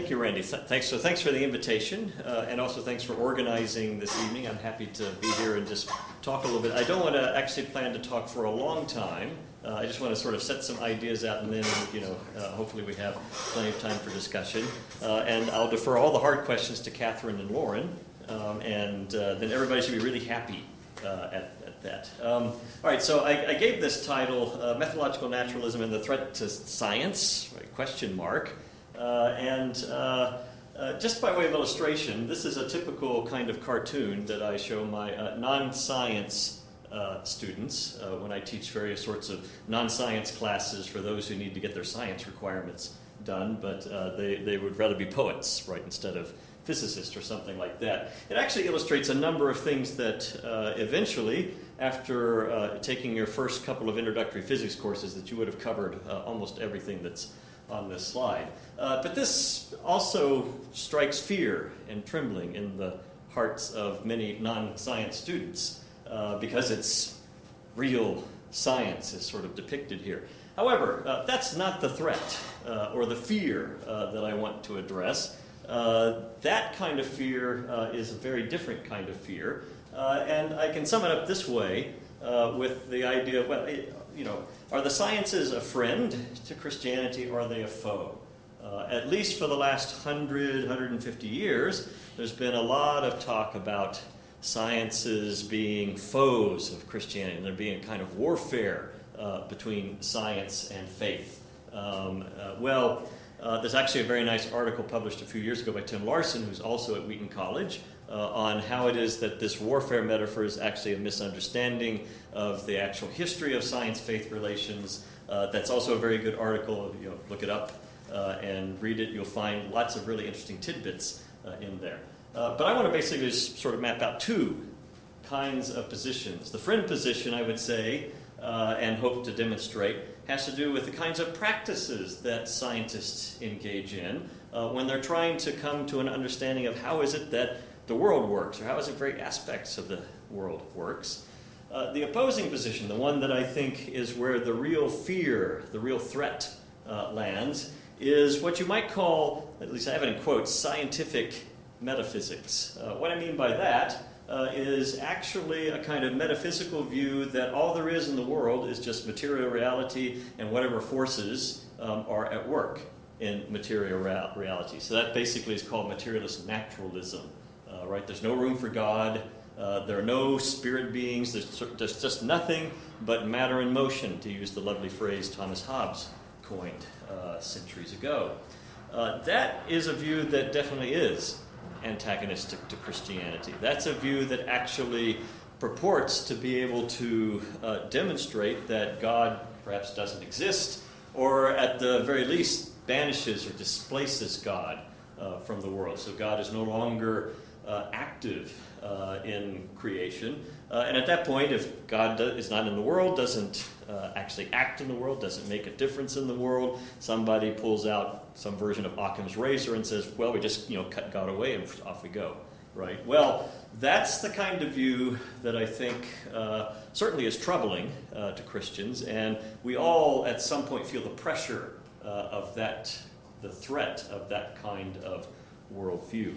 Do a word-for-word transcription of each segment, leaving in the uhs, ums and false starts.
thank you, Randy. Th- thanks, so thanks for the invitation, uh, and also thanks for organizing this evening. I'm happy to be here and just talk a little bit. I don't want to actually plan to talk for a long time. Uh, I just want to sort of set some ideas out, and then, you know, uh, hopefully we have plenty of time for discussion. Uh, and I'll defer all the hard questions to Catherine and Lauren, um, and uh, then everybody should be really happy uh, at, at that. Um, all right, so I, I gave this title, uh, Methodological Naturalism and the Threat to Science, right, question mark. Uh, and uh, uh, just by way of illustration, this is a typical kind of cartoon that I show my uh, non-science uh, students uh, when I teach various sorts of non-science classes for those who need to get their science requirements done, but uh, they, they would rather be poets, right, instead of physicists or something like that. It actually illustrates a number of things that uh, eventually, after uh, taking your first couple of introductory physics courses, that you would have covered uh, almost everything that's on this slide. Uh, but this also strikes fear and trembling in the hearts of many non-science students uh, because it's real science is sort of depicted here. However, uh, that's not the threat uh, or the fear uh, that I want to address. Uh, that kind of fear uh, is a very different kind of fear. Uh, and I can sum it up this way uh, with the idea of, well, it, you know, are the sciences a friend to Christianity or are they a foe? Uh, at least for the last one hundred, one hundred fifty years, there's been a lot of talk about sciences being foes of Christianity, and there being a kind of warfare uh, between science and faith. Um, uh, well, uh, there's actually a very nice article published a few years ago by Tim Larson, who's also at Wheaton College, uh, on how it is that this warfare metaphor is actually a misunderstanding of the actual history of science-faith relations. Uh, that's also a very good article. You know, look it up uh, and read it. You'll find lots of really interesting tidbits uh, in there. Uh, but I want to basically just sort of map out two kinds of positions. The friend position, I would say, uh, and hope to demonstrate, has to do with the kinds of practices that scientists engage in uh, when they're trying to come to an understanding of how is it that the world works, or how is it very aspects of the world works. Uh, the opposing position, the one that I think is where the real fear, the real threat uh, lands, is what you might call, at least I have it in quotes, scientific metaphysics. Uh, what I mean by that uh, is actually a kind of metaphysical view that all there is in the world is just material reality and whatever forces um, are at work in material rea- reality. So that basically is called materialist naturalism. Uh, right? There's no room for God. Uh, there are no spirit beings. There's, there's just nothing but matter in motion, to use the lovely phrase Thomas Hobbes coined uh, centuries ago. Uh, that is a view that definitely is antagonistic to Christianity. That's a view that actually purports to be able to uh, demonstrate that God perhaps doesn't exist, or at the very least banishes or displaces God uh, from the world. So God is no longer uh, active uh, in creation. Uh, and at that point, if God do- is not in the world, doesn't uh, actually act in the world, doesn't make a difference in the world, somebody pulls out some version of Occam's razor and says, well, we just, you know, cut God away and off we go, right? Well, that's the kind of view that I think uh, certainly is troubling uh, to Christians, and we all at some point feel the pressure uh, of that, the threat of that kind of worldview.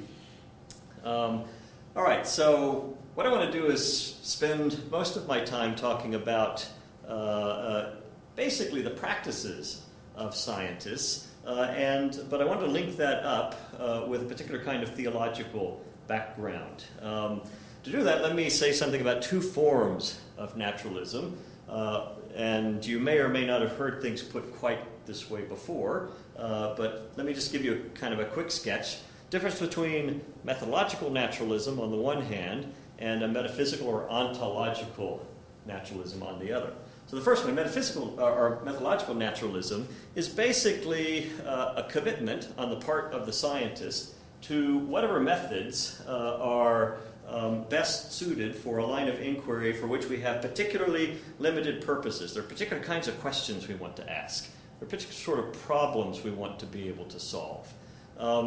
Um, all right, so what I want to do is spend most of my time talking about uh, uh, basically the practices of scientists, uh, and but I want to link that up uh, with a particular kind of theological background. Um, to do that, let me say something about two forms of naturalism, uh, and you may or may not have heard things put quite this way before, uh, but let me just give you a, kind of a quick sketch. Difference between methodological naturalism on the one hand and a metaphysical or ontological naturalism on the other. So the first one, metaphysical or methodological naturalism, is basically uh, a commitment on the part of the scientist to whatever methods uh, are um, best suited for a line of inquiry for which we have particularly limited purposes. There are particular kinds of questions we want to ask. There are particular sort of problems we want to be able to solve. Um,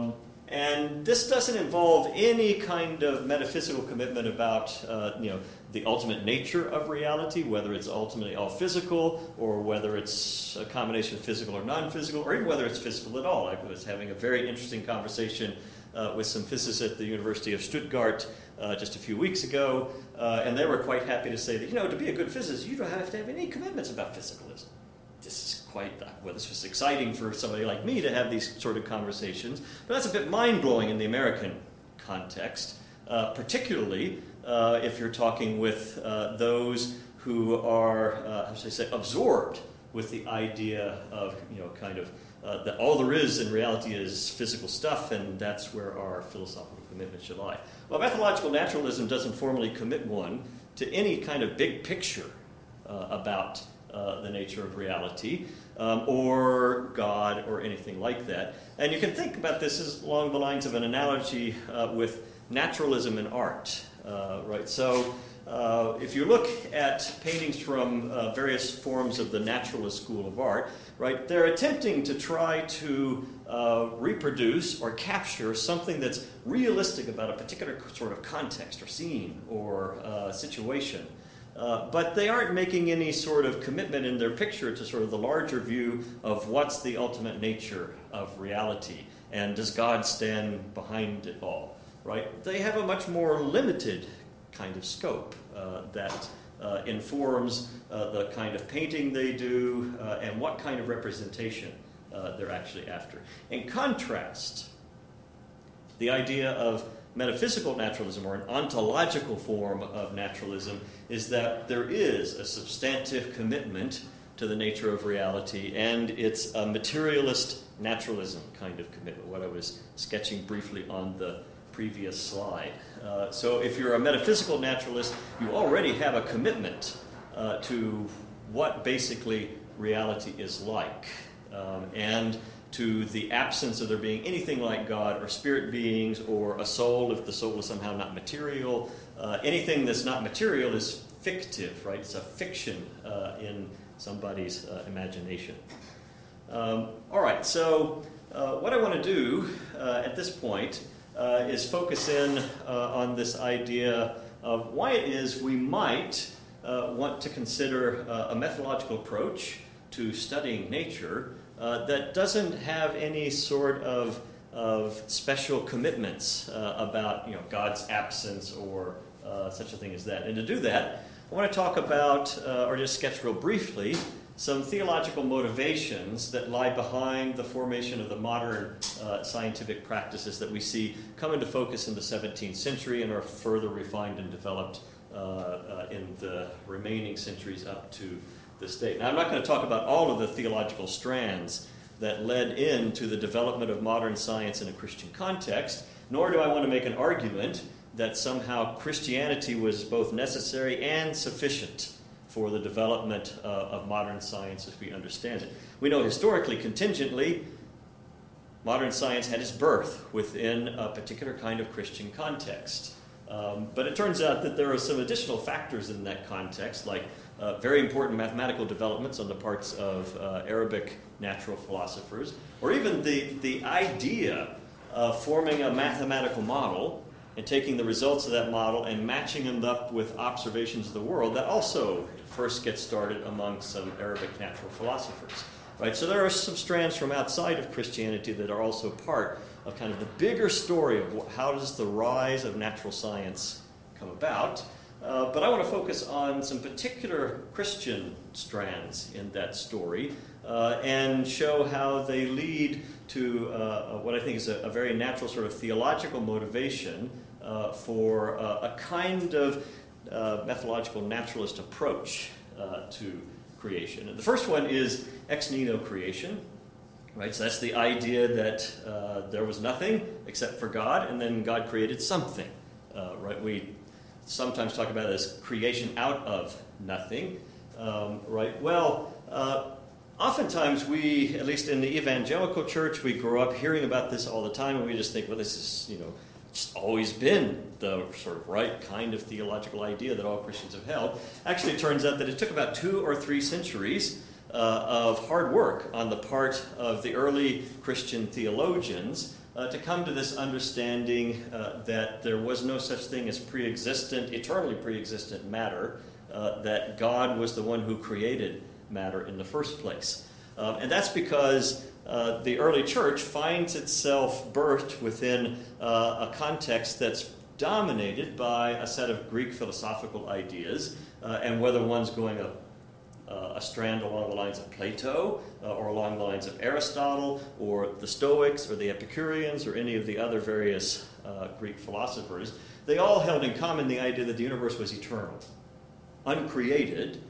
And this doesn't involve any kind of metaphysical commitment about, uh, you know, the ultimate nature of reality, whether it's ultimately all physical, or whether it's a combination of physical or non-physical, or even whether it's physical at all. I was having a very interesting conversation uh, with some physicists at the University of Stuttgart uh, just a few weeks ago, uh, and they were quite happy to say that, you know, to be a good physicist, you don't have to have any commitments about physicalism. This is quite, well, this was exciting for somebody like me to have these sort of conversations, but that's a bit mind-blowing in the American context, uh, particularly uh, if you're talking with uh, those who are, uh, how should I say, absorbed with the idea of, you know, kind of, uh, that all there is in reality is physical stuff, and that's where our philosophical commitment should lie. Well, methodological naturalism doesn't formally commit one to any kind of big picture uh, about Uh, the nature of reality, um, or God, or anything like that. And you can think about this as along the lines of an analogy uh, with naturalism and art, uh, right? So uh, if you look at paintings from uh, various forms of the naturalist school of art, right, they're attempting to try to uh, reproduce or capture something that's realistic about a particular sort of context or scene or uh, situation. Uh, but they aren't making any sort of commitment in their picture to sort of the larger view of what's the ultimate nature of reality, and does God stand behind it all, right? They have a much more limited kind of scope uh, that uh, informs uh, the kind of painting they do uh, and what kind of representation uh, they're actually after. In contrast, the idea of metaphysical naturalism, or an ontological form of naturalism, is that there is a substantive commitment to the nature of reality, and it's a materialist naturalism kind of commitment, what I was sketching briefly on the previous slide. Uh, so if you're a metaphysical naturalist, you already have a commitment uh, to what basically reality is like, um, and to the absence of there being anything like God or spirit beings or a soul, if the soul is somehow not material. Uh, anything that's not material is fictive, right? It's a fiction uh, in somebody's uh, imagination. Um, all right, so uh, what I want to do uh, at this point uh, is focus in uh, on this idea of why it is we might uh, want to consider uh, a methodological approach to studying nature Uh, that doesn't have any sort of, of special commitments uh, about, you know, God's absence or uh, such a thing as that. And to do that, I want to talk about, uh, or just sketch real briefly, some theological motivations that lie behind the formation of the modern uh, scientific practices that we see come into focus in the seventeenth century and are further refined and developed uh, uh, in the remaining centuries up to this date. Now, I'm not going to talk about all of the theological strands that led into the development of modern science in a Christian context, nor do I want to make an argument that somehow Christianity was both necessary and sufficient for the development uh, of modern science as we understand it. We know historically, contingently, modern science had its birth within a particular kind of Christian context. Um, but it turns out that there are some additional factors in that context, like uh, very important mathematical developments on the parts of uh, Arabic natural philosophers, or even the, the idea of forming a mathematical model and taking the results of that model and matching them up with observations of the world, that also first gets started among some Arabic natural philosophers. Right? So there are some strands from outside of Christianity that are also part of kind of the bigger story of how does the rise of natural science come about. Uh, but I want to focus on some particular Christian strands in that story uh, and show how they lead to uh, what I think is a, a very natural sort of theological motivation uh, for uh, a kind of uh, methodological naturalist approach uh, to creation. And the first one is ex nihilo creation. Right, so that's the idea that uh, there was nothing except for God, and then God created something. Uh, right, we sometimes talk about it as creation out of nothing. Um, right, well, uh, oftentimes we, at least in the evangelical church, we grow up hearing about this all the time, and we just think, well, this is, you know, just always been the sort of right kind of theological idea that all Christians have held. Actually, it turns out that it took about two or three centuries Uh, of hard work on the part of the early Christian theologians uh, to come to this understanding uh, that there was no such thing as pre-existent, eternally pre-existent matter, uh, that God was the one who created matter in the first place. Um, and that's because uh, the early church finds itself birthed within uh, a context that's dominated by a set of Greek philosophical ideas, uh, and whether one's going a, uh, a strand along the lines of Plato, uh, or along the lines of Aristotle, or the Stoics, or the Epicureans, or any of the other various uh, Greek philosophers, they all held in common the idea that the universe was eternal, uncreated.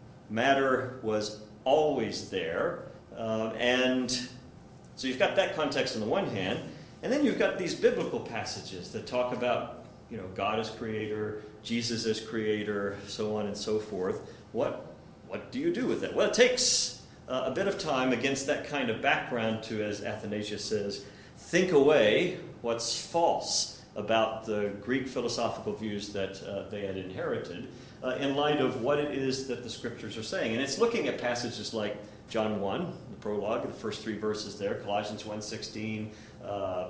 Matter was always there, uh, and so you've got that context on the one hand, and then you've got these biblical passages that talk about, you know, God as creator, Jesus as creator, so on and so forth. What what do you do with that? Well, it takes uh, a bit of time against that kind of background to, as Athanasius says, think away what's false about the Greek philosophical views that uh, they had inherited, uh, in light of what it is that the Scriptures are saying. And it's looking at passages like John one, the prologue, the first three verses there, Colossians one sixteen, uh,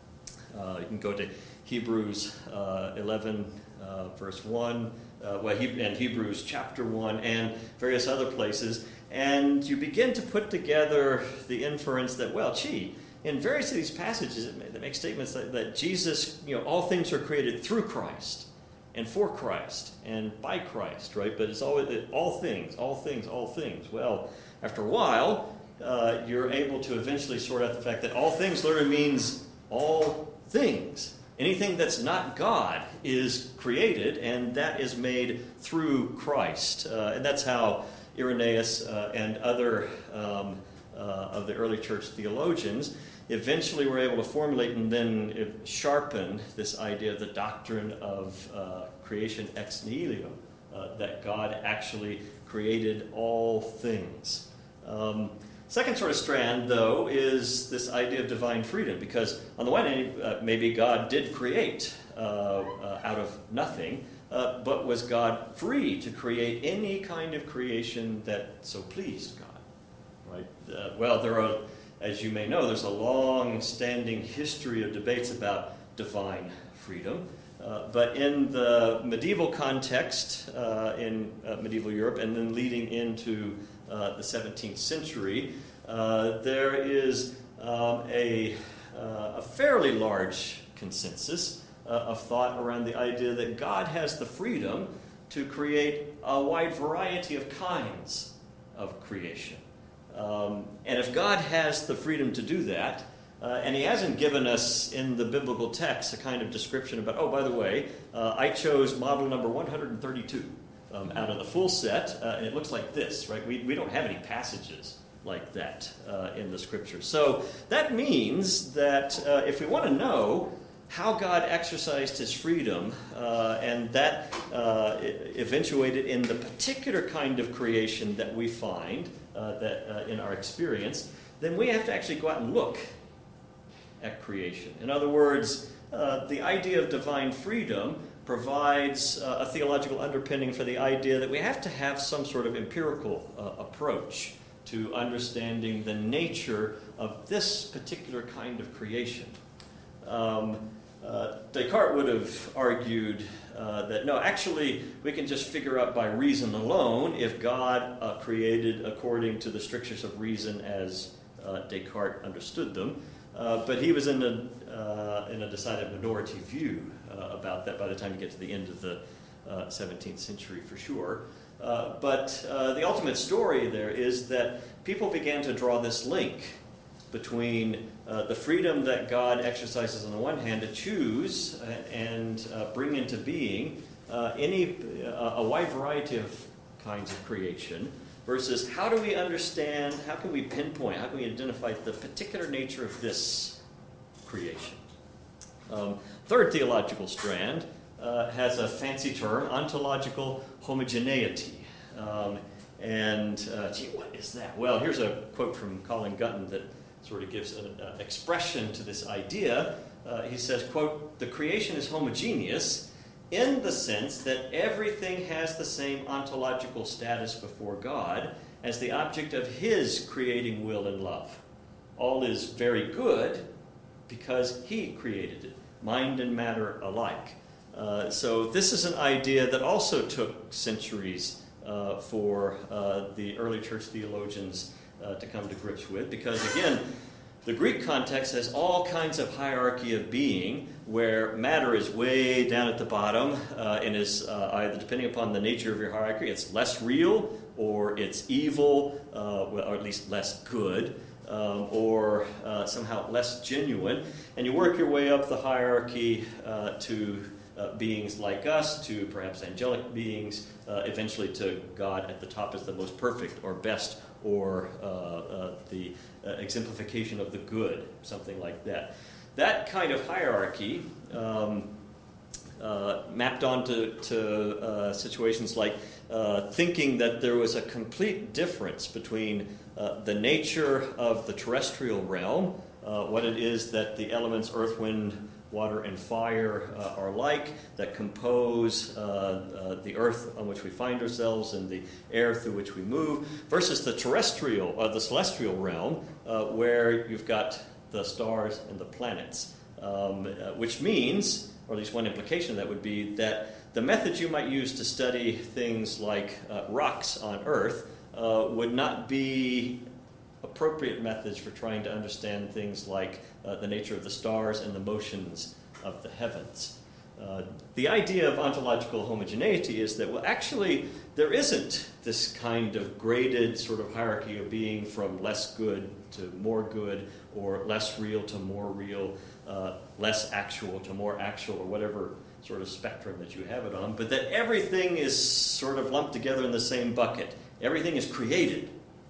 uh, you can go to Hebrews uh, eleven, uh, verse one, uh, well, he, and Hebrews chapter one, and various other places, and you begin to put together the inference that, well, gee, in various of these passages, it make statements that, that Jesus, you know, all things are created through Christ, and for Christ, and by Christ, right? But it's always it, all things, all things, all things. Well, after a while, uh, you're able to eventually sort out the fact that all things literally means all things. Anything that's not God is created, and that is made through Christ. Uh, and that's how Irenaeus uh, and other um, uh, of the early church theologians eventually were able to formulate and then sharpen this idea of the doctrine of uh, creation ex nihilo, uh, that God actually created all things. Um, Second sort of strand, though, is this idea of divine freedom, because on the one hand, uh, maybe God did create uh, uh, out of nothing, uh, but was God free to create any kind of creation that so pleased God? Right? Uh, well, there are, as you may know, there's a long-standing history of debates about divine freedom. Uh, but in the medieval context, uh, in uh, medieval Europe, and then leading into uh, the seventeenth century, uh, there is um, a, uh, a fairly large consensus uh, of thought around the idea that God has the freedom to create a wide variety of kinds of creation. Um, and if God has the freedom to do that, Uh, and he hasn't given us in the biblical text a kind of description about, oh, by the way, uh, I chose model number one hundred thirty-two um, out of the full set, uh, and it looks like this, right? We, we don't have any passages like that uh, in the Scriptures. So that means that uh, if we want to know how God exercised his freedom, uh, and that uh, eventuated in the particular kind of creation that we find uh, that uh, in our experience, then we have to actually go out and look at creation. In other words, uh, the idea of divine freedom provides uh, a theological underpinning for the idea that we have to have some sort of empirical uh, approach to understanding the nature of this particular kind of creation. Um, uh, Descartes would have argued uh, that, no, actually, we can just figure out by reason alone if God uh, created according to the strictures of reason as uh, Descartes understood them. Uh, but he was in a, uh, in a decided minority view uh, about that by the time you get to the end of the uh, seventeenth century, for sure. Uh, but uh, the ultimate story there is that people began to draw this link between uh, the freedom that God exercises on the one hand to choose and uh, bring into being uh, any uh, a wide variety of kinds of creation, versus how do we understand, how can we pinpoint, how can we identify the particular nature of this creation? Um, third theological strand uh, has a fancy term, ontological homogeneity. Um, and, uh, gee, what is that? Well, here's a quote from Colin Gutton that sort of gives an uh, expression to this idea. Uh, he says, quote, "The creation is homogeneous in the sense that everything has the same ontological status before God as the object of his creating will and love. All is very good, because he created it, mind and matter alike. Uh, so this is an idea that also took centuries uh, for uh, the early church theologians uh, to come to grips with, because again, the Greek context has all kinds of hierarchy of being, where matter is way down at the bottom uh, and is uh, either, depending upon the nature of your hierarchy, it's less real, or it's evil, uh, or at least less good, um, or uh, somehow less genuine. And you work your way up the hierarchy uh, to uh, beings like us, to perhaps angelic beings, uh, eventually to God at the top as the most perfect or best, or uh, uh, the uh, exemplification of the good, something like that. That kind of hierarchy um, uh, mapped onto to, uh, situations like uh, thinking that there was a complete difference between uh, the nature of the terrestrial realm, uh, what it is that the elements earth, wind, water, and fire uh, are like, that compose uh, uh, the earth on which we find ourselves and the air through which we move, versus the terrestrial, or the celestial realm, uh, where you've got the stars and the planets, um, uh, which means, or at least one implication of that would be, that the methods you might use to study things like uh, rocks on Earth uh, would not be appropriate methods for trying to understand things like uh, the nature of the stars and the motions of the heavens. Uh, the idea of ontological homogeneity is that, well, actually, there isn't this kind of graded sort of hierarchy of being from less good to more good, or less real to more real, uh, less actual to more actual, or whatever sort of spectrum that you have it on, but that everything is sort of lumped together in the same bucket. Everything is created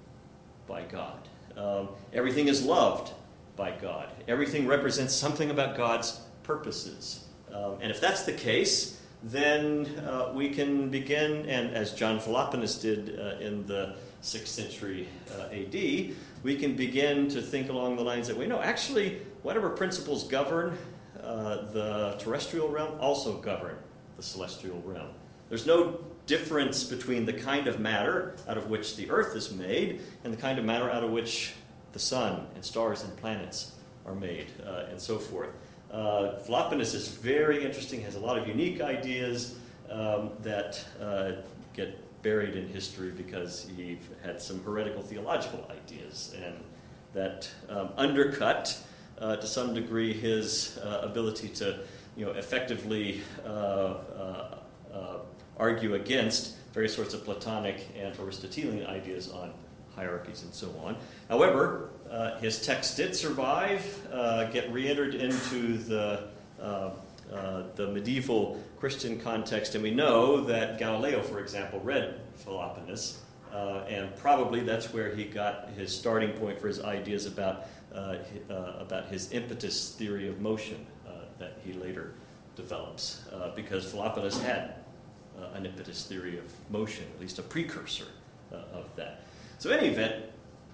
by God. Um, everything is loved by God. Everything represents something about God's purposes. Um, and if that's the case, then uh, we can begin, and as John Philoponus did uh, in the sixth century uh, A D, we can begin to think along the lines that we know, actually, whatever principles govern uh, the terrestrial realm also govern the celestial realm. There's no difference between the kind of matter out of which the earth is made and the kind of matter out of which the sun and stars and planets are made, uh, and so forth. Uh, Philoponus is very interesting, has a lot of unique ideas um, that uh, get buried in history because he had some heretical theological ideas, and that um, undercut, uh, to some degree, his uh, ability to, you know, effectively uh, uh, uh, argue against various sorts of Platonic and Aristotelian ideas on hierarchies and so on. However, uh, his texts did survive, uh, get re-entered into the uh, uh, the medieval Christian context, and we know that Galileo, for example, read Philoponus, uh, and probably that's where he got his starting point for his ideas about uh, uh, about his impetus theory of motion uh, that he later develops, uh, because Philoponus had uh, an impetus theory of motion, at least a precursor uh, of that. So in any event,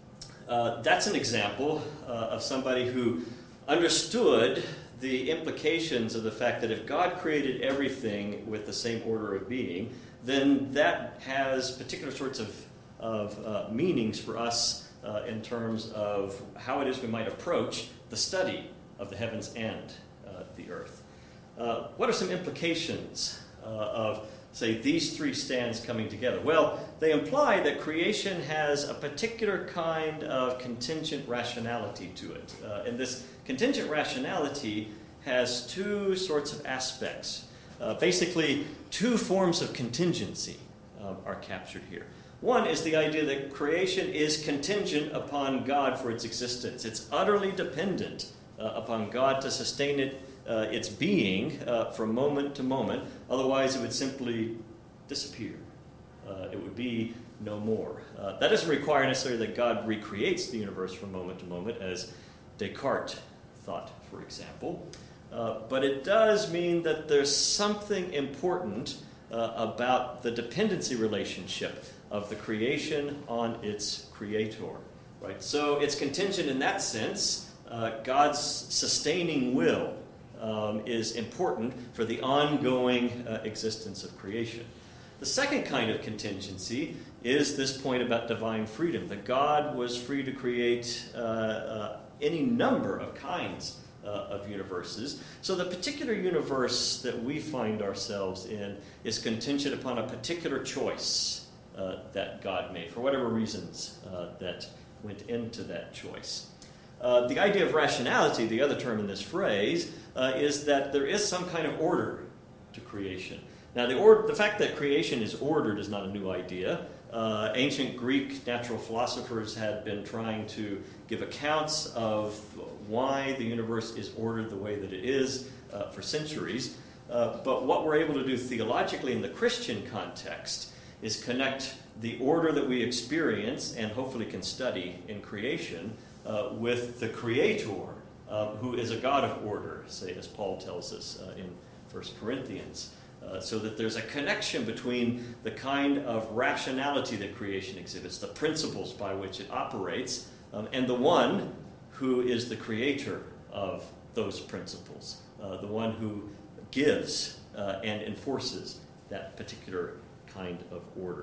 uh, that's an example uh, of somebody who understood the implications of the fact that if God created everything with the same order of being, then that has particular sorts of, of uh, meanings for us uh, in terms of how it is we might approach the study of the heavens and uh, the earth. Uh, what are some implications uh, of, say, these three stands coming together? Well, they imply that creation has a particular kind of contingent rationality to it. Uh, and this contingent rationality has two sorts of aspects. Uh, basically, two forms of contingency uh, are captured here. One is the idea that creation is contingent upon God for its existence. It's utterly dependent uh, upon God to sustain it, uh, its being uh, from moment to moment. Otherwise, it would simply disappear. Uh, it would be no more. Uh, that doesn't require necessarily that God recreates the universe from moment to moment, as Descartes thought, for example. Uh, but it does mean that there's something important uh, about the dependency relationship of the creation on its creator. Right? So it's contingent in that sense. Uh, God's sustaining will um, is important for the ongoing uh, existence of creation. The second kind of contingency is this point about divine freedom, that God was free to create uh, uh, any number of kinds uh, of universes. So the particular universe that we find ourselves in is contingent upon a particular choice uh, that God made, for whatever reasons uh, that went into that choice. Uh, the idea of rationality, the other term in this phrase, uh, is that there is some kind of order to creation. Now, the, or- the fact that creation is ordered is not a new idea. Uh, ancient Greek natural philosophers had been trying to give accounts of why the universe is ordered the way that it is uh, for centuries. Uh, but what we're able to do theologically in the Christian context is connect the order that we experience and hopefully can study in creation uh, with the Creator, uh, who is a God of order, say, as Paul tells us uh, in First Corinthians. Uh, so that there's a connection between the kind of rationality that creation exhibits, the principles by which it operates, um, and the one who is the creator of those principles, uh, the one who gives uh, and enforces that particular kind of order.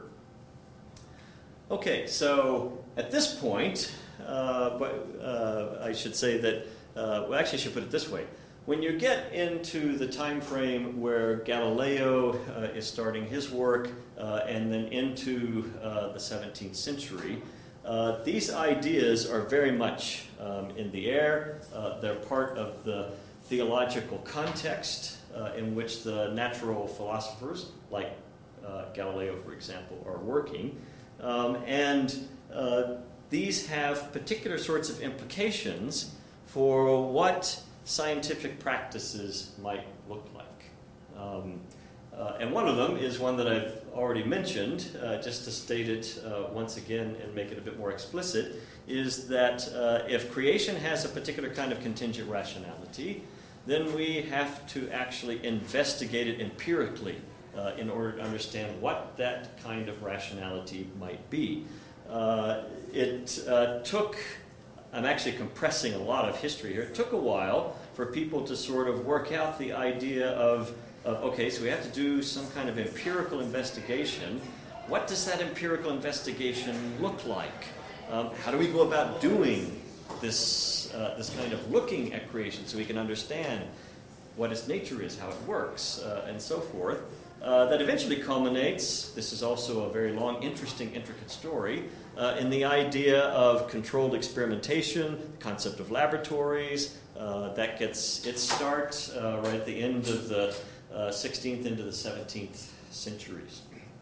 Okay, so at this point, uh, but, uh, I should say that, uh, well, actually I should put it this way. When you get into the time frame where Galileo uh, is starting his work uh, and then into uh, the seventeenth century, uh, these ideas are very much um, in the air. Uh, they're part of the theological context uh, in which the natural philosophers, like uh, Galileo, for example, are working. Um, and uh, these have particular sorts of implications for what scientific practices might look like. Um, uh, and one of them is one that I've already mentioned, uh, just to state it uh, once again and make it a bit more explicit, is that uh, if creation has a particular kind of contingent rationality, then we have to actually investigate it empirically uh, in order to understand what that kind of rationality might be. Uh, it uh, took I'm actually compressing a lot of history here. It took a while for people to sort of work out the idea of, of, okay, so we have to do some kind of empirical investigation. What does that empirical investigation look like? Um, how do we go about doing this, uh, this kind of looking at creation so we can understand what its nature is, how it works, uh, and so forth? Uh, that eventually culminates, this is also a very long, interesting, intricate story, uh, in the idea of controlled experimentation, the concept of laboratories. Uh, that gets its start uh, right at the end of the uh, sixteenth into the seventeenth centuries.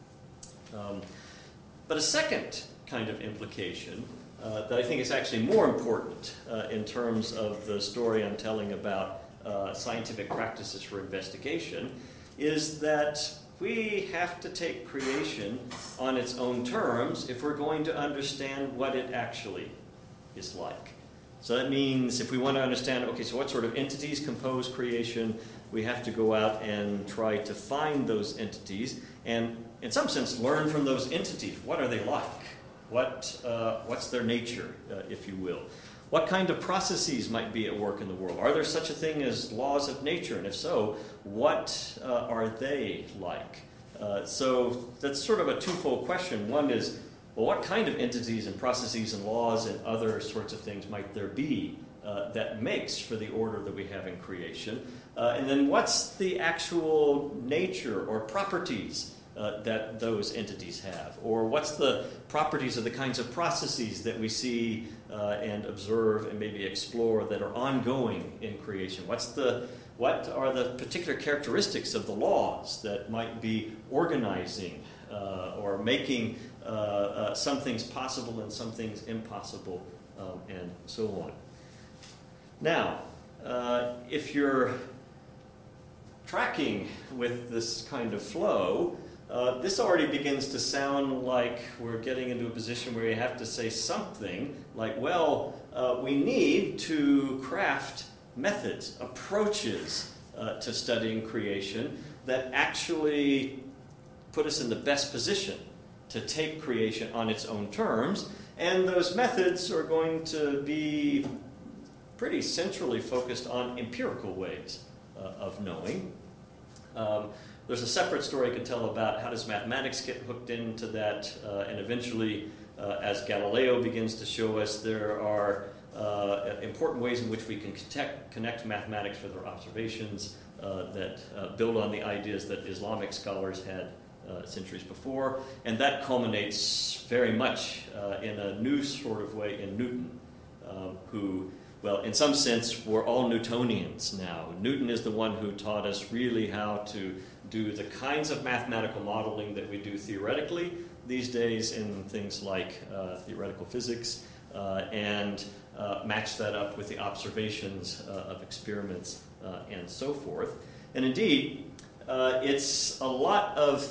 Um, but a second kind of implication uh, that I think is actually more important uh, in terms of the story I'm telling about uh, scientific practices for investigation is that we have to take creation on its own terms if we're going to understand what it actually is like. So that means if we want to understand, okay, so what sort of entities compose creation, we have to go out and try to find those entities and, in some sense, learn from those entities. What are they like? What, uh, what's their nature, uh, if you will? What kind of processes might be at work in the world? Are there such a thing as laws of nature? And if so, what uh, are they like? Uh, so that's sort of a twofold question. One is, well, what kind of entities and processes and laws and other sorts of things might there be uh, that makes for the order that we have in creation? Uh, and then what's the actual nature or properties uh, that those entities have? Or what's the properties of the kinds of processes that we see uh, and observe and maybe explore that are ongoing in creation? What's the What are the particular characteristics of the laws that might be organizing uh, or making uh, uh, some things possible and some things impossible, um, and so on? Now, uh, if you're tracking with this kind of flow, uh, this already begins to sound like we're getting into a position where you have to say something like, well, uh, we need to craft methods, approaches uh, to studying creation that actually put us in the best position to take creation on its own terms, and those methods are going to be pretty centrally focused on empirical ways uh, of knowing. Um, there's a separate story I could tell about how does mathematics get hooked into that, uh, and eventually, uh, as Galileo begins to show us, there are uh, important ways in which we can connect, connect mathematics with our observations uh, that uh, build on the ideas that Islamic scholars had uh, centuries before. And that culminates very much uh, in a new sort of way in Newton, um, who, well, in some sense, we're all Newtonians now. Newton is the one who taught us really how to do the kinds of mathematical modeling that we do theoretically these days in things like uh, theoretical physics, uh, and uh, match that up with the observations uh, of experiments uh, and so forth. And indeed, uh, it's a lot of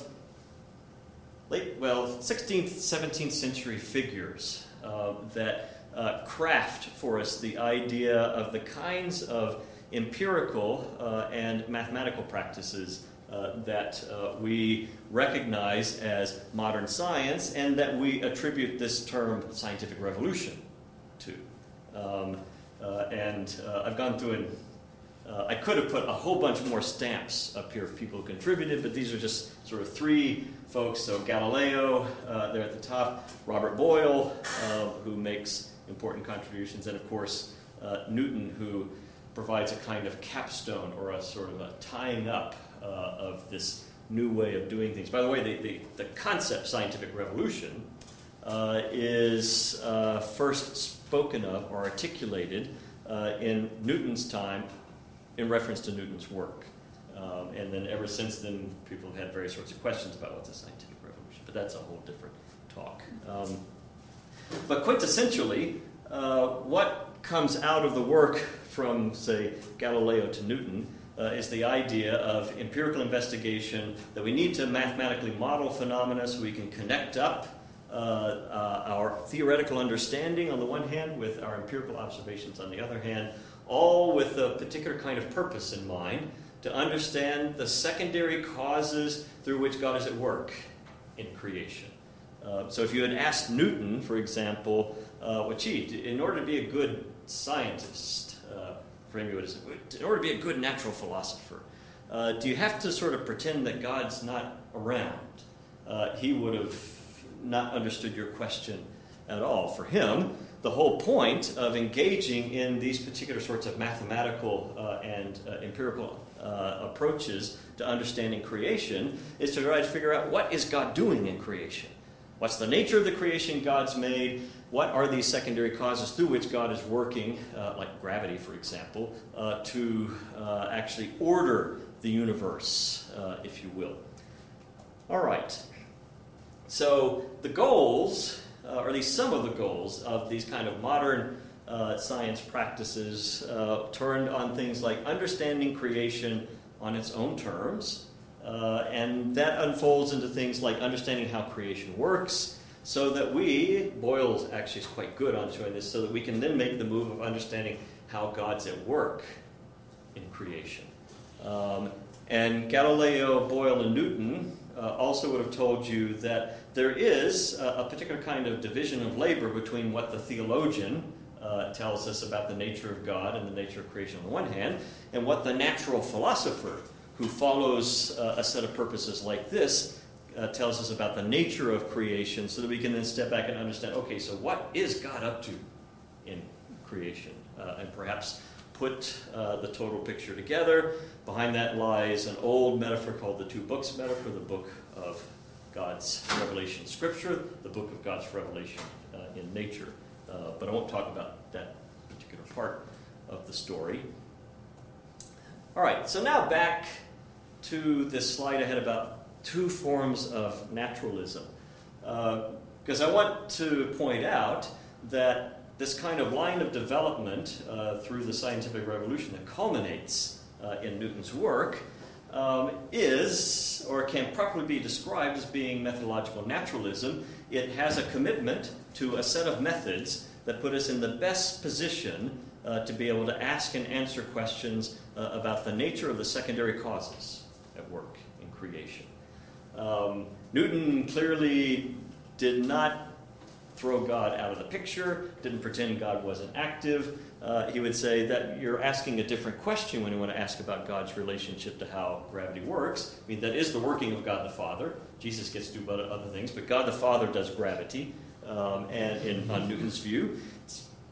late, well, sixteenth, seventeenth century figures uh, that Uh, craft for us the idea of the kinds of empirical uh, and mathematical practices uh, that uh, we recognize as modern science and that we attribute this term scientific revolution to. Um, uh, and uh, I've gone through and uh, I could have put a whole bunch more stamps up here of people who contributed, but these are just sort of three folks. So Galileo uh, there at the top, Robert Boyle, uh, who makes important contributions, and of course uh, Newton, who provides a kind of capstone or a sort of a tying up uh, of this new way of doing things. By the way, the, the, the concept scientific revolution uh, is uh, first spoken of or articulated uh, in Newton's time in reference to Newton's work. Um, and then ever since then, people have had various sorts of questions about what's a scientific revolution, but that's a whole different talk. Um, But quintessentially, uh, what comes out of the work from, say, Galileo to Newton uh, is the idea of empirical investigation, that we need to mathematically model phenomena so we can connect up uh, uh, our theoretical understanding on the one hand with our empirical observations on the other hand, all with a particular kind of purpose in mind, to understand the secondary causes through which God is at work in creation. Uh, so if you had asked Newton, for example, uh, well, gee, in order to be a good scientist, uh, for him, would say, in order to be a good natural philosopher, uh, do you have to sort of pretend that God's not around? Uh, he would have not understood your question at all. For him, the whole point of engaging in these particular sorts of mathematical uh, and uh, empirical uh, approaches to understanding creation is to try to figure out what is God doing in creation. What's the nature of the creation God's made? What are these secondary causes through which God is working, uh, like gravity, for example, uh, to uh, actually order the universe, uh, if you will? All right. So the goals, uh, or at least some of the goals of these kind of modern uh, science practices uh, turned on things like understanding creation on its own terms. Uh, and that unfolds into things like understanding how creation works, so that we, Boyle actually is quite good on showing this, so that we can then make the move of understanding how God's at work in creation. Um, and Galileo, Boyle, and Newton uh, also would have told you that there is a, a particular kind of division of labor between what the theologian uh, tells us about the nature of God and the nature of creation on the one hand, and what the natural philosopher who follows uh, a set of purposes like this uh, tells us about the nature of creation, so that we can then step back and understand, okay, so what is God up to in creation? Uh, and perhaps put uh, the total picture together. Behind that lies an old metaphor called the two books metaphor, the book of God's revelation scripture, the book of God's revelation uh, in nature. Uh, but I won't talk about that particular part of the story. All right, so now back to this slide I had about two forms of naturalism. Because uh, I want to point out that this kind of line of development uh, through the scientific revolution that culminates uh, in Newton's work um, is, or can properly be described as being methodological naturalism. It has a commitment to a set of methods that put us in the best position uh, to be able to ask and answer questions uh, about the nature of the secondary causes at work in creation. Um, Newton clearly did not throw God out of the picture, didn't pretend God wasn't active. Uh, he would say that you're asking a different question when you want to ask about God's relationship to how gravity works. I mean, that is the working of God the Father. Jesus gets to do other things, but God the Father does gravity. Um, and in, on Newton's view, it's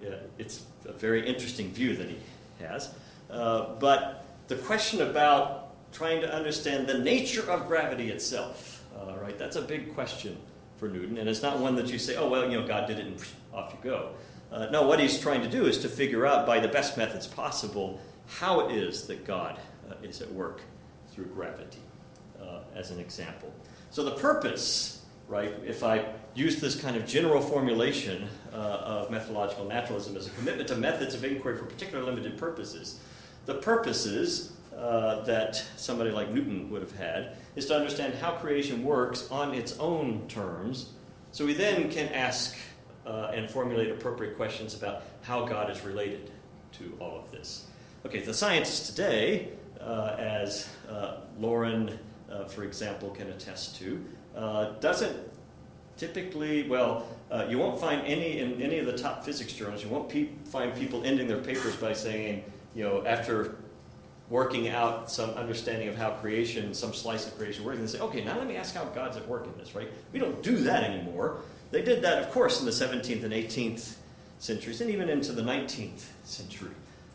it's a very interesting view that he has. Uh, but the question about trying to understand the nature of gravity itself, uh, right? That's a big question for Newton, and it's not one that you say, oh, well, you know, God did it and off you go. Uh, no, what he's trying to do is to figure out by the best methods possible how it is that God uh, is at work through gravity, uh, as an example. So the purpose, right, if I use this kind of general formulation uh, of methodological naturalism as a commitment to methods of inquiry for particular limited purposes, the purposes uh, that somebody like Newton would have had is to understand how creation works on its own terms, so we then can ask uh, and formulate appropriate questions about how God is related to all of this. Okay, the scientists today, uh, as uh, Lauren, uh, for example, can attest to, uh, doesn't typically, well, uh, you won't find any, in any of the top physics journals, you won't pe- find people ending their papers by saying, you know, after working out some understanding of how creation, some slice of creation works, and say, okay, now let me ask how God's at work in this, right? We don't do that anymore. They did that, of course, in the seventeenth and eighteenth centuries, and even into the nineteenth century.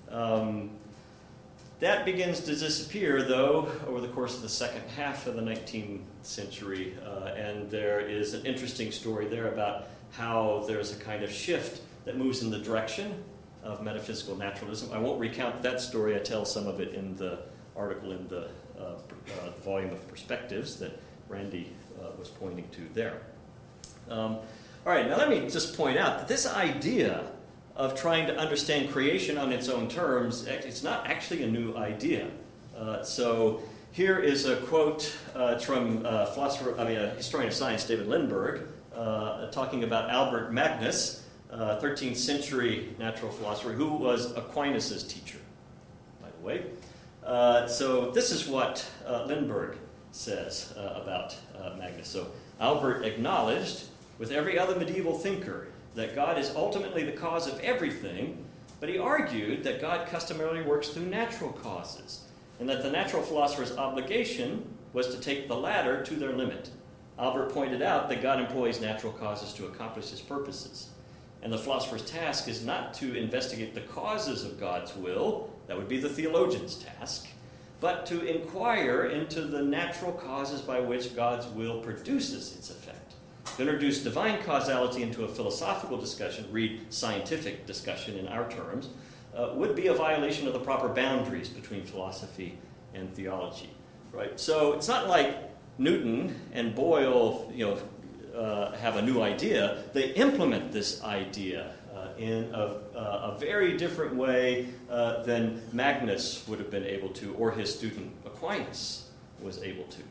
Um, that begins to disappear, though, over the course of the second half of the nineteenth century, uh, and there is an interesting story there about how there's a kind of shift that moves in the direction of metaphysical naturalism. I won't recount that story. I tell some of it in the article in the uh, uh, volume of Perspectives that Randy uh, was pointing to there. Um, all right, now let me just point out that this idea of trying to understand creation on its own terms, it's not actually a new idea. Uh, so here is a quote uh, from uh, philosopher, I mean, a historian of science, David Lindbergh, uh, talking about Albert Magnus, uh, thirteenth century natural philosopher, who was Aquinas' teacher, by the way. Uh, so this is what uh, Lindbergh says uh, about uh, Magnus. So Albert acknowledged, with every other medieval thinker, that God is ultimately the cause of everything, but he argued that God customarily works through natural causes, and that the natural philosopher's obligation was to take the latter to their limit. Albert pointed out that God employs natural causes to accomplish his purposes, and the philosopher's task is not to investigate the causes of God's will, that would be the theologian's task, but to inquire into the natural causes by which God's will produces its effect. To introduce divine causality into a philosophical discussion, read scientific discussion in our terms, uh, would be a violation of the proper boundaries between philosophy and theology. Right? So it's not like Newton and Boyle, you know, uh, have a new idea. They implement this idea uh, in a, uh, a very different way uh, than Magnus would have been able to, or his student Aquinas was able to.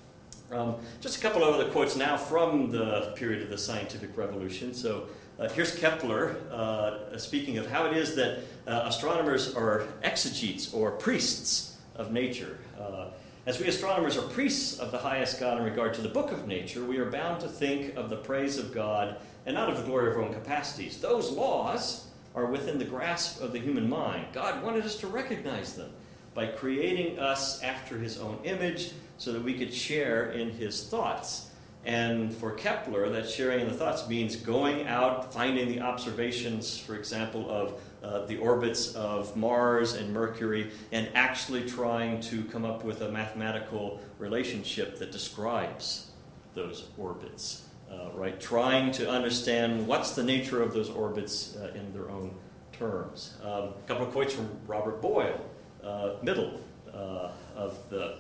Um, just a couple of other quotes now from the period of the scientific revolution. So uh, here's Kepler uh, speaking of how it is that uh, astronomers are exegetes or priests of nature. Uh, as we astronomers are priests of the highest God in regard to the book of nature, we are bound to think of the praise of God and not of the glory of our own capacities. Those laws are within the grasp of the human mind. God wanted us to recognize them by creating us after his own image, so that we could share in his thoughts. And for Kepler, that sharing in the thoughts means going out, finding the observations, for example, of uh, the orbits of Mars and Mercury, and actually trying to come up with a mathematical relationship that describes those orbits, uh, right? Trying to understand what's the nature of those orbits uh, in their own terms. Um, a couple of quotes from Robert Boyle, uh, middle uh, of the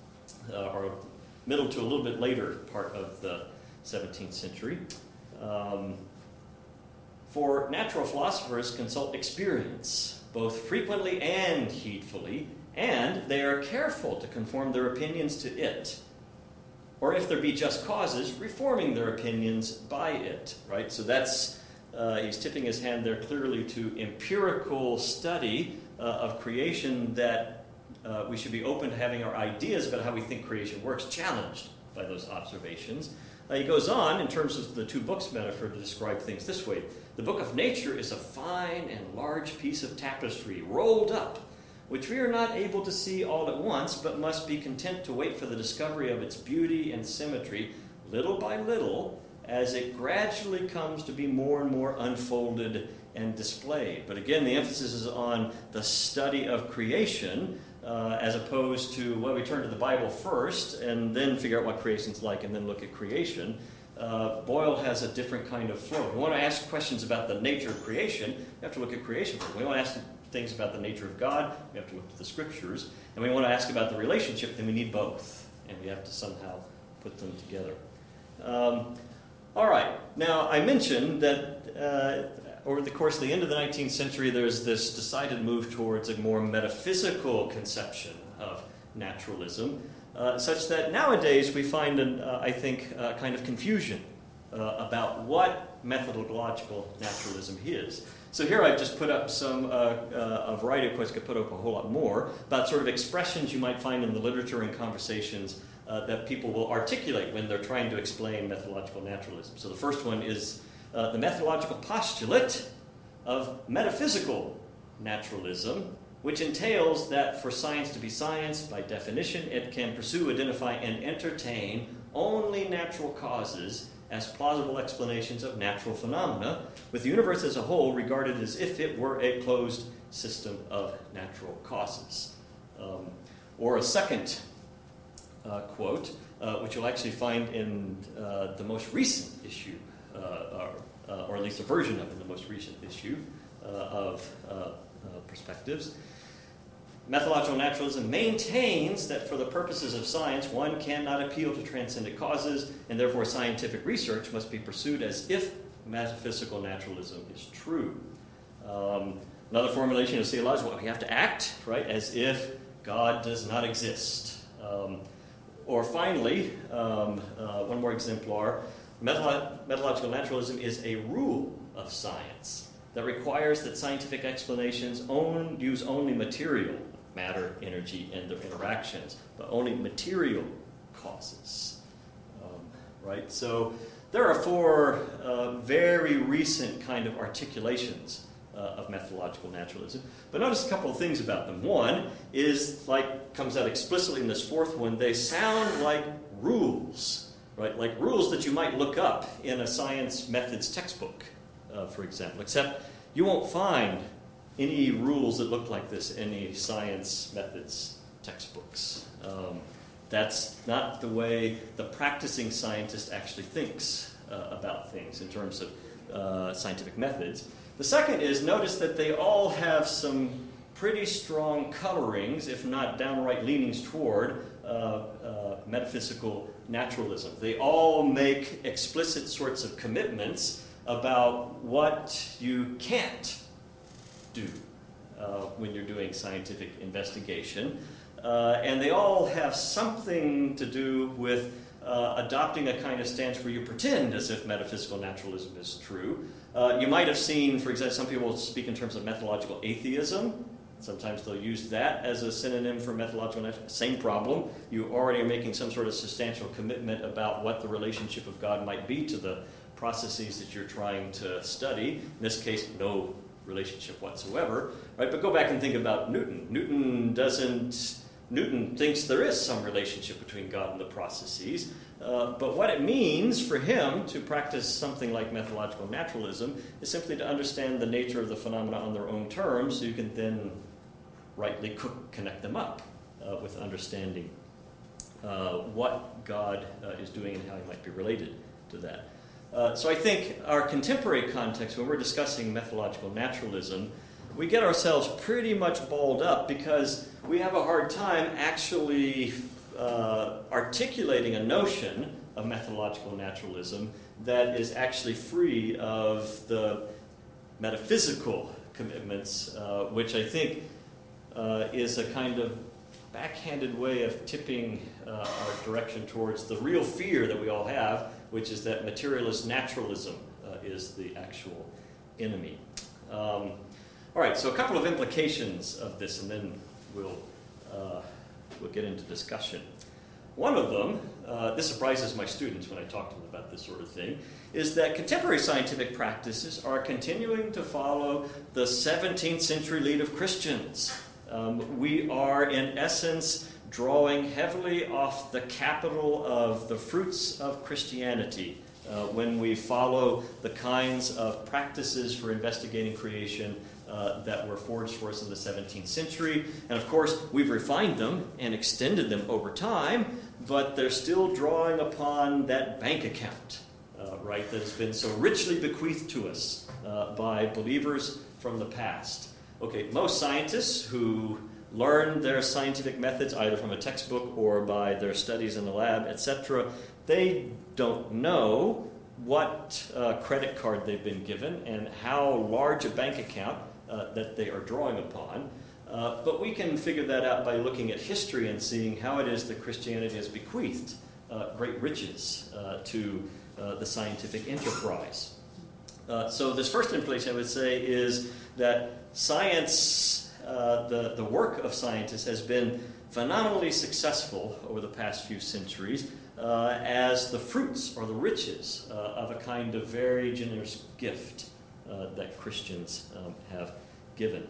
Uh, or middle to a little bit later part of the seventeenth century. Um, For natural philosophers consult experience, both frequently and heedfully, and they are careful to conform their opinions to it. Or if there be just causes, reforming their opinions by it. Right? So that's, uh, he's tipping his hand there clearly to empirical study uh, of creation, that Uh, we should be open to having our ideas about how we think creation works challenged by those observations. Uh, he goes on, in terms of the two books metaphor, to describe things this way. The book of nature is a fine and large piece of tapestry, rolled up, which we are not able to see all at once, but must be content to wait for the discovery of its beauty and symmetry, little by little, as it gradually comes to be more and more unfolded and displayed. But again, the emphasis is on the study of creation uh, as opposed to, well, we turn to the Bible first and then figure out what creation's like and then look at creation. Uh, Boyle has a different kind of flow. We want to ask questions about the nature of creation, we have to look at creation first. We want to ask things about the nature of God, we have to look to the Scriptures. And we want to ask about the relationship, then we need both. And we have to somehow put them together. Um, all right. Now, I mentioned that uh, over the course of the end of the nineteenth century, there's this decided move towards a more metaphysical conception of naturalism, uh, such that nowadays we find, an, uh, I think, a kind of confusion uh, about what methodological naturalism is. So here I've just put up some, uh, uh, a variety of quotes, could put up a whole lot more, about sort of expressions you might find in the literature and conversations uh, that people will articulate when they're trying to explain methodological naturalism. So the first one is uh, the methodological postulate of metaphysical naturalism, which entails that for science to be science, by definition, it can pursue, identify, and entertain only natural causes as plausible explanations of natural phenomena, with the universe as a whole regarded as if it were a closed system of natural causes. Um, or a second uh, quote, uh, which you'll actually find in uh, the most recent issue, uh, or, uh, or at least a version of it in the most recent issue uh, of uh, uh, Perspectives. Methodological naturalism maintains that for the purposes of science, one cannot appeal to transcendent causes, and therefore scientific research must be pursued as if metaphysical naturalism is true. Um, another formulation you'll see a lot is, well, we have to act, right, as if God does not exist. Um, or finally, um, uh, one more exemplar, methodolo- methodological naturalism is a rule of science that requires that scientific explanations own, use only material, matter, energy, and their interactions, but only material causes. Um, right? So there are four uh, very recent kind of articulations uh, of methodological naturalism. But notice a couple of things about them. One is, like, comes out explicitly in this fourth one, they sound like rules, right? Like rules that you might look up in a science methods textbook, uh, for example, except you won't find any rules that look like this in any science methods textbooks. Um, that's not the way the practicing scientist actually thinks uh, about things in terms of uh, scientific methods. The second is, notice that they all have some pretty strong colorings, if not downright leanings toward uh, uh, metaphysical naturalism. They all make explicit sorts of commitments about what you can't do uh, when you're doing scientific investigation. Uh, and they all have something to do with uh, adopting a kind of stance where you pretend as if metaphysical naturalism is true. Uh, you might have seen, for example, some people speak in terms of methodological atheism. Sometimes they'll use that as a synonym for methodological naturalism. Same problem. You already are making some sort of substantial commitment about what the relationship of God might be to the processes that you're trying to study. In this case, no relationship whatsoever, right? But go back and think about Newton. Newton doesn't, Newton thinks there is some relationship between God and the processes, uh, but what it means for him to practice something like methodological naturalism is simply to understand the nature of the phenomena on their own terms, so you can then rightly cook, connect them up uh, with understanding uh, what God uh, is doing and how he might be related to that. Uh, so I think our contemporary context, when we're discussing methodological naturalism, we get ourselves pretty much balled up because we have a hard time actually uh, articulating a notion of methodological naturalism that is actually free of the metaphysical commitments, uh, which I think uh, is a kind of backhanded way of tipping uh, our direction towards the real fear that we all have, which is that materialist naturalism uh, is the actual enemy. Um, all right, so a couple of implications of this, and then we'll uh, we'll get into discussion. One of them, uh, this surprises my students when I talk to them about this sort of thing, is that contemporary scientific practices are continuing to follow the seventeenth century lead of Christians. Um, we are, in essence, drawing heavily off the capital of the fruits of Christianity uh, when we follow the kinds of practices for investigating creation uh, that were forged for us in the seventeenth century. And of course, we've refined them and extended them over time, but they're still drawing upon that bank account, uh, right, that has been so richly bequeathed to us uh, by believers from the past. Okay, most scientists who learn their scientific methods either from a textbook or by their studies in the lab, et cetera, they don't know what uh, credit card they've been given and how large a bank account uh, that they are drawing upon. Uh, but we can figure that out by looking at history and seeing how it is that Christianity has bequeathed uh, great riches uh, to uh, the scientific enterprise. Uh, so this first place I would say is that science, uh, the, the work of scientists has been phenomenally successful over the past few centuries uh, as the fruits or the riches uh, of a kind of very generous gift uh, that Christians um, have given.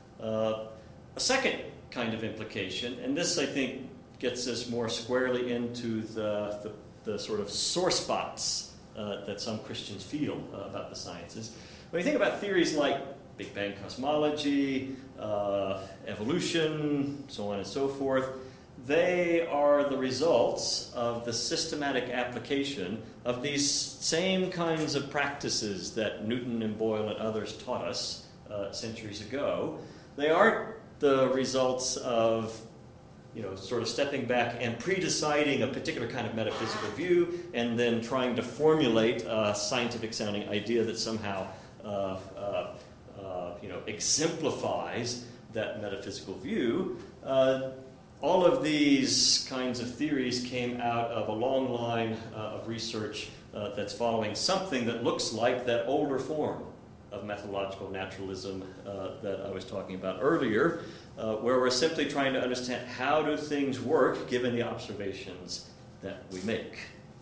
Uh, a second kind of implication, and this I think gets us more squarely into the, the, the sort of sore spots uh, that some Christians feel uh, about the sciences. When you think about theories like Big Bang cosmology, uh, evolution, so on and so forth, they are the results of the systematic application of these same kinds of practices that Newton and Boyle and others taught us uh, centuries ago. They aren't the results of, you know, sort of stepping back and pre-deciding a particular kind of metaphysical view and then trying to formulate a scientific-sounding idea that somehow uh, uh, uh, you know, exemplifies that metaphysical view. Uh, all of these kinds of theories came out of a long line uh, of research uh, that's following something that looks like that older form of methodological naturalism uh, that I was talking about earlier, uh, where we're simply trying to understand how do things work given the observations that we make.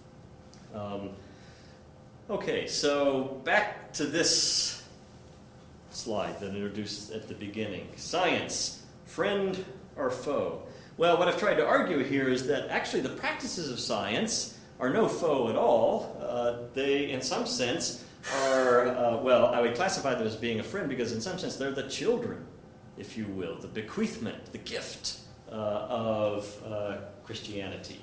Um, okay, so back to this slide that I introduced at the beginning. Science, friend or foe? Well, what I've tried to argue here is that actually the practices of science are no foe at all. Uh, they, in some sense, are, uh, well, I would classify them as being a friend because in some sense they're the children, if you will, the bequeathment, the gift uh, of uh, Christianity.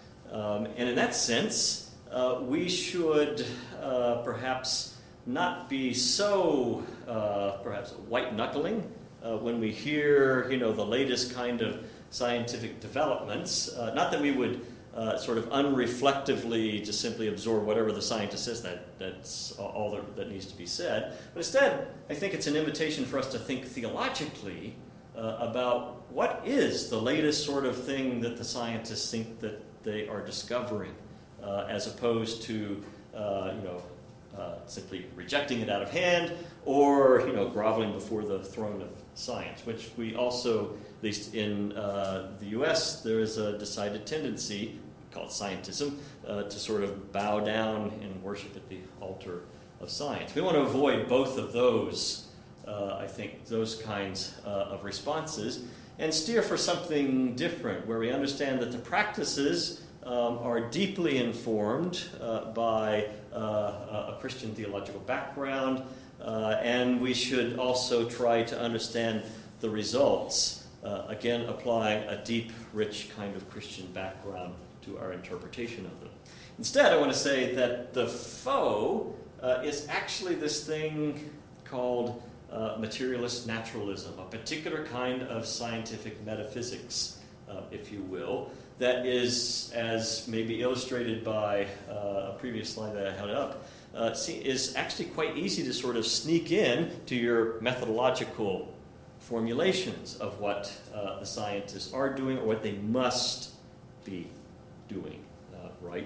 Um, and in that sense, uh, we should uh, perhaps not be so, uh, perhaps, white-knuckling uh, when we hear, you know, the latest kind of scientific developments. Uh, not that we would Uh, sort of unreflectively just simply absorb whatever the scientist says, that, that's all that, that needs to be said. But instead, I think it's an invitation for us to think theologically uh, about what is the latest sort of thing that the scientists think that they are discovering, uh, as opposed to, uh, you know, uh, simply rejecting it out of hand or, you know, groveling before the throne of science, which we also, at least in uh, the U S, there is a decided tendency, called scientism, uh, to sort of bow down and worship at the altar of science. We want to avoid both of those, uh, I think, those kinds uh, of responses, and steer for something different, where we understand that the practices um, are deeply informed uh, by uh, a Christian theological background, uh, and we should also try to understand the results, uh, again, applying a deep, rich kind of Christian background to our interpretation of them. Instead, I want to say that the foe uh, is actually this thing called uh, materialist naturalism, a particular kind of scientific metaphysics, uh, if you will, that is, as maybe illustrated by uh, a previous slide that I held up, uh, see, is actually quite easy to sort of sneak in to your methodological formulations of what uh, the scientists are doing or what they must be doing, uh, right?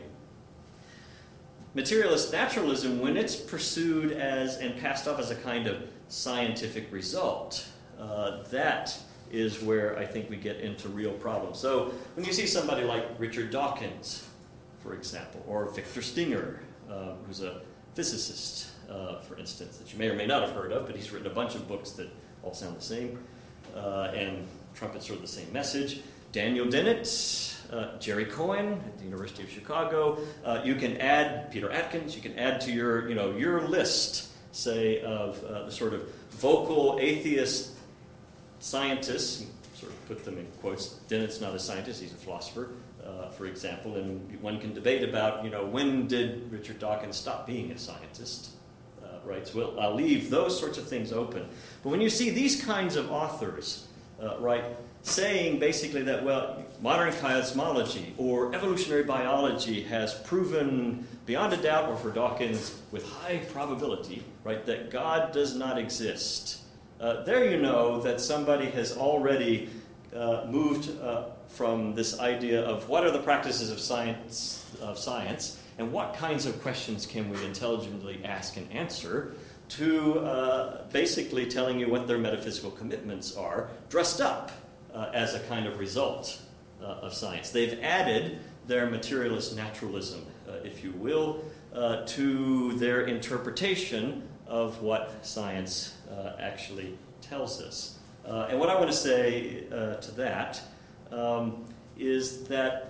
Materialist naturalism, when it's pursued as and passed off as a kind of scientific result, uh, that is where I think we get into real problems. So when you see somebody like Richard Dawkins, for example, or Victor Stinger, uh, who's a physicist, uh, for instance, that you may or may not have heard of, but he's written a bunch of books that all sound the same, uh, and trumpet sort of the same message. Daniel Dennett, uh, Jerry Cohen at the University of Chicago. Uh, you can add Peter Atkins. You can add to your, you know, your list, say, of uh, the sort of vocal atheist scientists, sort of put them in quotes. Dennett's not a scientist, he's a philosopher, uh, for example, and one can debate about, you know, when did Richard Dawkins stop being a scientist, uh, right? So we'll, I'll leave those sorts of things open. But when you see these kinds of authors, uh, right, saying basically that, well, modern cosmology or evolutionary biology has proven beyond a doubt, or for Dawkins, with high probability, right, that God does not exist, Uh, there you know that somebody has already uh, moved uh, from this idea of what are the practices of science, of science, and what kinds of questions can we intelligently ask and answer, to uh, basically telling you what their metaphysical commitments are, dressed up uh, as a kind of result uh, of science. They've added their materialist naturalism, uh, if you will, uh, to their interpretation of what science uh, actually tells us. Uh, and what I want to say uh, to that um, is that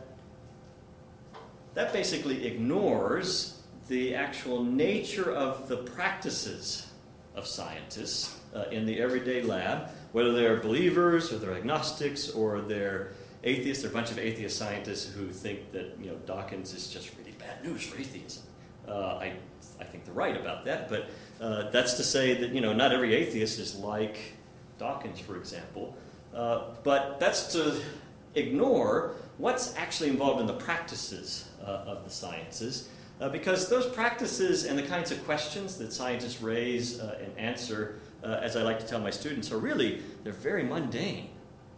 that basically ignores the actual nature of the practices of scientists uh, in the everyday lab, whether they're believers or they're agnostics or they're atheists. There are a bunch of atheist scientists who think that, you know, Dawkins is just really bad news for atheism. Uh, I, I think they're right about that, but uh, that's to say that, you know, not every atheist is like Dawkins, for example. Uh, but that's to ignore what's actually involved in the practices uh, of the sciences, uh, because those practices and the kinds of questions that scientists raise uh, and answer, uh, as I like to tell my students, are really, they're very mundane.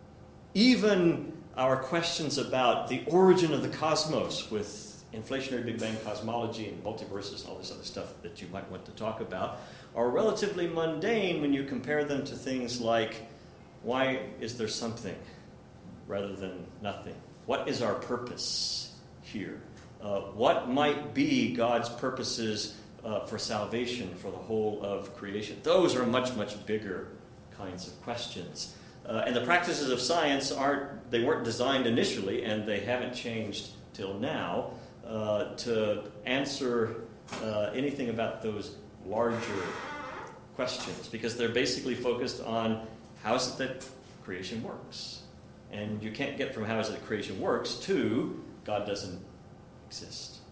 Even our questions about the origin of the cosmos with inflationary Big Bang cosmology and multiverses and all this other stuff that you might want to talk about are relatively mundane when you compare them to things like, why is there something rather than nothing? What is our purpose here? Uh, what might be God's purposes uh, for salvation for the whole of creation? Those are much, much bigger kinds of questions. Uh, and the practices of science aren't, they weren't designed initially, and they haven't changed till now, Uh, to answer uh, anything about those larger questions, because they're basically focused on how is it that creation works. And you can't get from how is it that creation works to God doesn't exist.